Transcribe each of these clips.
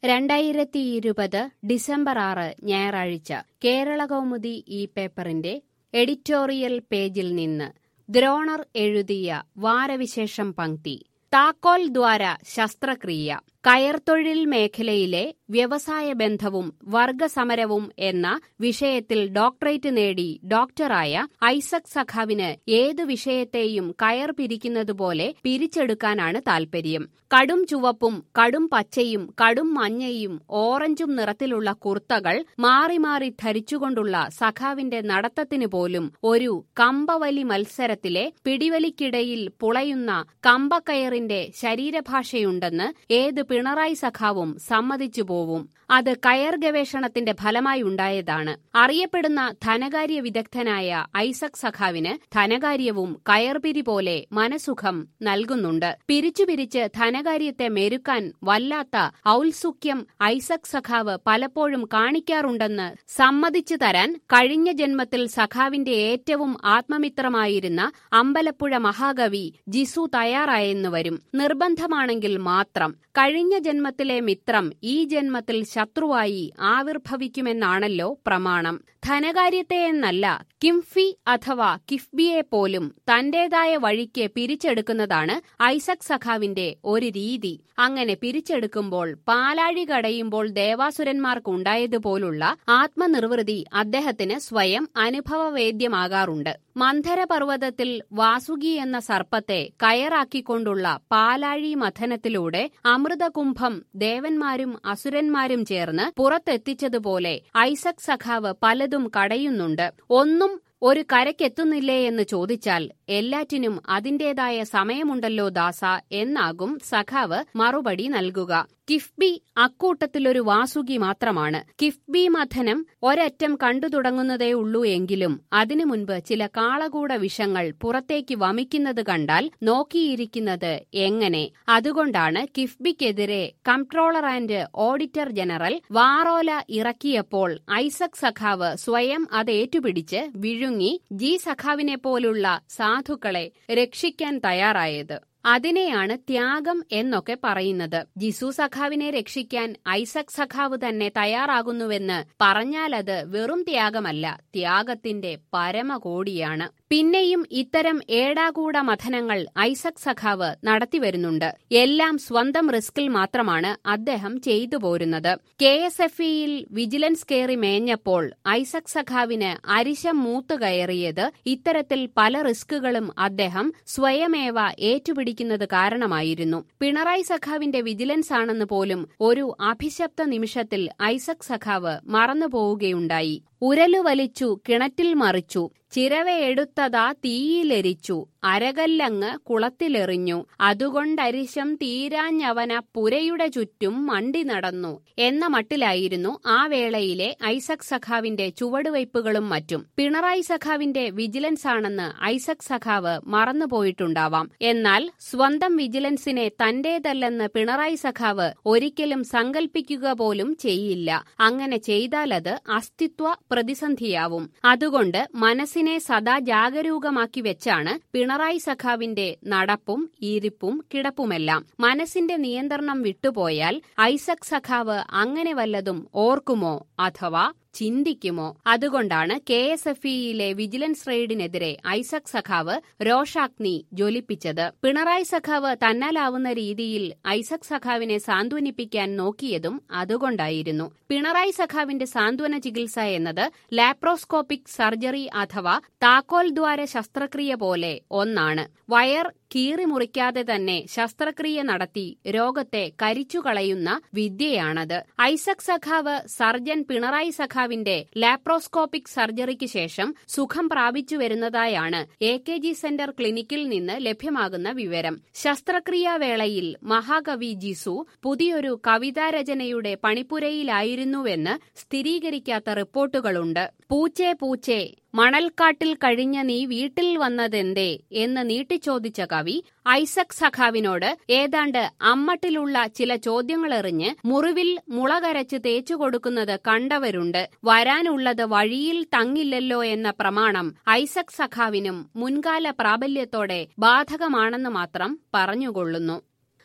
2020 December 6 ഞായറാഴ്ച കേരളകൗമുദി ഈ പേപ്പറിന്റെ എഡിറ്റോറിയൽ പേജിൽ നിന്ന് ദ്രോണർ എഴുതിയ വാരവിശേഷം പംക്തി. താക്കോൽ ദ്വാര ശസ്ത്രക്രിയ. കയർത്തൊഴിൽ മേഖലയിലെ വ്യവസായ ബന്ധവും വർഗസമരവും എന്ന വിഷയത്തിൽ ഡോക്ടറേറ്റ് നേടി ഡോക്ടറായ ഐസക് സഖാവിന് ഏതു വിഷയത്തെയും കയർ പിരിക്കുന്നതുപോലെ പിരിച്ചെടുക്കാനാണ് താൽപര്യം. കടും ചുവപ്പും കടും പച്ചയും കടും മഞ്ഞയും ഓറഞ്ചും നിറത്തിലുള്ള കുർത്തകൾ മാറി മാറി ധരിച്ചുകൊണ്ടുള്ള സഖാവിന്റെ നടത്തത്തിനു പോലും ഒരു കമ്പവലി മത്സരത്തിലെ പിടിവലിക്കിടയിൽ പുളയുന്ന കമ്പക്കയറിന്റെ ശരീരഭാഷയുണ്ടെന്ന് ഏത് പിണറായി സഖാവും സമ്മതിച്ചു പോവും. അത് കയർ ഗവേഷണത്തിന്റെ ഫലമായി ഉണ്ടായതാണ്. അറിയപ്പെടുന്ന ധനകാര്യ വിദഗ്ധനായ ഐസക് സഖാവിന് ധനകാര്യവും കയർപിരി പോലെ മനസുഖം നൽകുന്നുണ്ട്. പിരിച്ചു ധനകാര്യത്തെ മെരുക്കാൻ വല്ലാത്ത ഔത്സുക്യം ഐസക് സഖാവ് പലപ്പോഴും കാണിക്കാറുണ്ടെന്ന് സമ്മതിച്ചു തരാൻ കഴിഞ്ഞ ജന്മത്തിൽ സഖാവിന്റെ ഏറ്റവും ആത്മമിത്രമായിരുന്ന അമ്പലപ്പുഴ മഹാകവി ജിസു തയ്യാറായെന്നു വരും. നിർബന്ധമാണെങ്കിൽ മാത്രം. കഴിഞ്ഞ ജന്മത്തിലെ മിത്രം ഈ ജന്മത്തിൽ ശത്രുവായി ആവിർഭവിക്കുമെന്നാണല്ലോ പ്രമാണം. ധനകാര്യത്തെ എന്നല്ല, കിംഫി അഥവാ കിഫ്ബിയെ പോലും തന്റേതായ വഴിക്ക് പിരിച്ചെടുക്കുന്നതാണ് ഐസക് സഖാവിന്റെ ഒരു രീതി. അങ്ങനെ പിരിച്ചെടുക്കുമ്പോൾ പാലാഴി കടയുമ്പോൾ ദേവാസുരന്മാർക്കുണ്ടായതുപോലുള്ള ആത്മനിർവൃതി അദ്ദേഹത്തിന് സ്വയം അനുഭവവേദ്യമാകാറുണ്ട്. മന്ധരപർവ്വതത്തിൽ വാസുകി എന്ന സർപ്പത്തെ കയറാക്കിക്കൊണ്ടുള്ള പാലാഴി മഥനത്തിലൂടെ അമൃതകുംഭം ദേവന്മാരും അസുരന്മാരും ചേർന്ന് പുറത്തെത്തിച്ചതുപോലെ ഐസക് സഖാവ് പലതും കടയുന്നുണ്ട്. ഒന്നും ഒരു കരയ്ക്കെത്തുന്നില്ലേ എന്ന് ചോദിച്ചാൽ എല്ലാറ്റിനും അതിന്റേതായ സമയമുണ്ടല്ലോ ദാസ എന്നാകും സഖാവ് മറുപടി നൽകുക. കിഫ്ബി അക്കൂട്ടത്തിലൊരു വാസുകി മാത്രമാണ്. കിഫ്ബി മഥനം ഒരറ്റം കണ്ടു തുടങ്ങുന്നതേ ഉള്ളൂ എങ്കിലും അതിനു മുൻപ് ചില കാളകൂട വിഷങ്ങൾ പുറത്തേക്ക് വമിക്കുന്നത് കണ്ടാൽ നോക്കിയിരിക്കുന്നത് എങ്ങനെ? അതുകൊണ്ടാണ് കിഫ്ബിക്കെതിരെ കംട്രോളർ ആൻഡ് ഓഡിറ്റർ ജനറൽ വാറോല ഇറക്കിയപ്പോൾ ഐസക് സഖാവ് സ്വയം അത് ഏറ്റുപിടിച്ച് വിഴുങ്ങി ജി സഖാവിനെ പോലുള്ള സാധുക്കളെ രക്ഷിക്കാൻ തയ്യാറായത്. അതിനെയാണ് ത്യാഗം എന്നൊക്കെ പറയുന്നത്. ജിസു സഖാവിനെ രക്ഷിക്കാൻ ഐസക് സഖാവ് തന്നെ തയ്യാറാകുന്നുവെന്ന് പറഞ്ഞാലത് വെറും ത്യാഗമല്ല, ത്യാഗത്തിന്റെ പരമകോടിയാണ്. പിന്നെയും ഇത്തരം ഏടാകൂട മഥനങ്ങൾ ഐസക് സഖാവ് നടത്തിവരുന്നുണ്ട്. എല്ലാം സ്വന്തം റിസ്കിൽ മാത്രമാണ് അദ്ദേഹം ചെയ്തു പോരുന്നത്. KSFEയിൽ വിജിലൻസ് കയറി മേഞ്ഞപ്പോൾ ഐസക് സഖാവിന് അരിശം മൂത്തുകയറിയത് ഇത്തരത്തിൽ പല റിസ്കുകളും അദ്ദേഹം സ്വയമേവ ഏറ്റുപിടിക്കുന്നത് കാരണമായിരുന്നു. പിണറായി സഖാവിന്റെ വിജിലൻസ് ആണെന്ന് പോലും ഒരു അഭിശപ്ത നിമിഷത്തിൽ ഐസക് സഖാവ് മറന്നുപോവുകയുണ്ടായി. ഉരലു വലിച്ചു കിണറ്റിൽ മറിച്ചു, ചിരവയെടുത്തതാ തീയിലെരിച്ചു, അരകല്ലങ്ങ് കുളത്തിലെറിഞ്ഞു, അതുകൊണ്ടരിശം തീരാഞ്ഞവന പുരയുടെ ചുറ്റും മണ്ടി നടന്നു എന്ന മട്ടിലായിരുന്നു ആ വേളയിലെ ഐസക് സഖാവിന്റെ ചുവടുവയ്പ്പുകളും മറ്റും. പിണറായി സഖാവിന്റെ വിജിലൻസ് ആണെന്ന് ഐസക് സഖാവ് മറന്നുപോയിട്ടുണ്ടാവാം. എന്നാൽ സ്വന്തം വിജിലൻസിനെ തന്റേതല്ലെന്ന് പിണറായി സഖാവ് ഒരിക്കലും സങ്കൽപ്പിക്കുക പോലും ചെയ്യില്ല. അങ്ങനെ ചെയ്താലത് അസ്തിത്വ പ്രതിസന്ധിയാവും. അതുകൊണ്ട് മനസ്സിനെ സദാ ജാഗരൂകമാക്കി വെച്ചാണ് പിണറായി സഖാവിന്റെ നടപ്പും ഇരിപ്പും കിടപ്പുമെല്ലാം. മനസ്സിന്റെ നിയന്ത്രണം വിട്ടുപോയാൽ ഐസക് സഖാവ് അങ്ങനെ വല്ലതും ഓർക്കുമോ അഥവാ ചിന്തിക്കുമോ? അതുകൊണ്ടാണ് KSFEയിലെ വിജിലൻസ് റെയ്ഡിനെതിരെ ഐസക് സഖാവ് രോഷാഗ്നി ജ്വലിപ്പിച്ചത്. പിണറായി സഖാവ് തന്നാലാവുന്ന രീതിയിൽ ഐസക് സഖാവിനെ സാന്ത്വനിപ്പിക്കാൻ നോക്കിയതും അതുകൊണ്ടായിരുന്നു. പിണറായി സഖാവിന്റെ സാന്ത്വന ചികിത്സ എന്നത് ലാപ്രോസ്കോപ്പിക് സർജറി അഥവാ താക്കോൽ ദ്വാര ശസ്ത്രക്രിയ പോലെ ഒന്നാണ്. വയർ കീറി മുറിക്കാതെ തന്നെ ശസ്ത്രക്രിയ നടത്തി രോഗത്തെ കരിച്ചുകളയുന്ന വിദ്യയാണത്. ഐസക് സഖാവ് സർജൻ പിണറായി സഖാവിന്റെ ലാപ്രോസ്കോപ്പിക് സർജറിക്ക് ശേഷം സുഖം പ്രാപിച്ചു വരുന്നതായാണ് AKG സെന്റർ ക്ലിനിക്കിൽ നിന്ന് ലഭ്യമാകുന്ന വിവരം. ശസ്ത്രക്രിയാവേളയിൽ മഹാകവി ജിസു പുതിയൊരു കവിതാരചനയുടെ പണിപ്പുരയിലായിരുന്നുവെന്ന് സ്ഥിരീകരിക്കാത്ത റിപ്പോർട്ടുകളുണ്ട്. പൂച്ചേ പൂച്ചേ മണൽക്കാട്ടിൽ കഴിഞ്ഞ നീ വീട്ടിൽ വന്നതെന്തേ എന്ന് നീട്ടിച്ചോദിച്ച കവി ഐസക് സഖാവിനോട് ഏതാണ്ട് അമ്മട്ടിലുള്ള ചില ചോദ്യങ്ങളെറിഞ്ഞ് മുറിവിൽ മുളകരച്ച് തേച്ചുകൊടുക്കുന്നത് കണ്ടവരുണ്ട്. വരാനുള്ളത് വഴിയിൽ തങ്ങില്ലല്ലോ എന്ന പ്രമാണം ഐസക് സഖാവിനും മുൻകാല പ്രാബല്യത്തോടെ ബാധകമാണെന്ന് മാത്രം പറഞ്ഞുകൊള്ളുന്നു.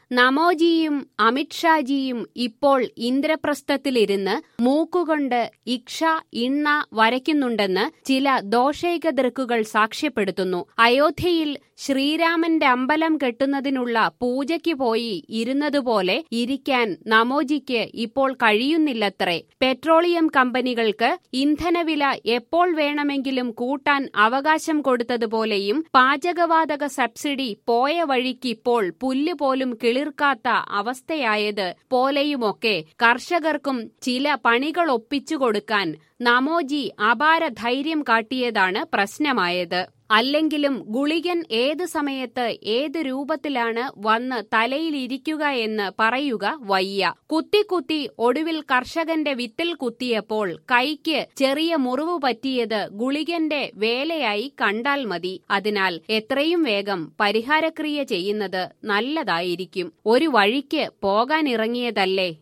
നമോജിയും അമിത്ഷാജിയും ഇപ്പോൾ ഇന്ദ്രപ്രസ്ഥത്തിലിരുന്ന് മൂക്കുകൊണ്ട് ഇക്ഷ ഇണ്ണ വരയ്ക്കുന്നുണ്ടെന്ന് ചില ദോഷൈക ദൃക്കുകൾ സാക്ഷ്യപ്പെടുത്തുന്നു. അയോധ്യയിൽ ശ്രീരാമന്റെ അമ്പലം കെട്ടുന്നതിനുള്ള പൂജയ്ക്ക് പോയി ഇരുന്നതുപോലെ ഇരിക്കാൻ നമോജിക്ക് ഇപ്പോൾ കഴിയുന്നില്ലത്രേ. പെട്രോളിയം കമ്പനികൾക്ക് ഇന്ധനവില എപ്പോൾ വേണമെങ്കിലും കൂട്ടാൻ അവകാശം കൊടുത്തതുപോലെയും പാചകവാതക സബ്സിഡി പോയ വഴിക്കിപ്പോൾ പുല്ലുപോലും കിളിർക്കാത്ത അവസ്ഥയായത് പോലെയുമൊക്കെ കർഷകർക്കും ചില പണികൾ ഒപ്പിച്ചു കൊടുക്കാൻ നമോജി അപാര ധൈര്യം കാട്ടിയതാണ് പ്രശ്നമായത്. അല്ലെങ്കിലും ഗുളികൻ ഏത് സമയത്ത് ഏത് രൂപത്തിലാണ് വന്ന് തലയിലിരിക്കുക എന്ന് പറയുക വയ്യ. കുത്തി ഒടുവിൽ കർഷകന്റെ വിത്തിൽ കുത്തിയപ്പോൾ കൈക്ക് ചെറിയ മുറിവ് പറ്റിയത് ഗുളികന്റെ വേലയായി കണ്ടാൽ മതി. അതിനാൽ എത്രയും വേഗം പരിഹാരക്രിയ ചെയ്യുന്നത് നല്ലതായിരിക്കും. ഒരു വഴിക്ക് പോകാനിറങ്ങിയതല്ലേ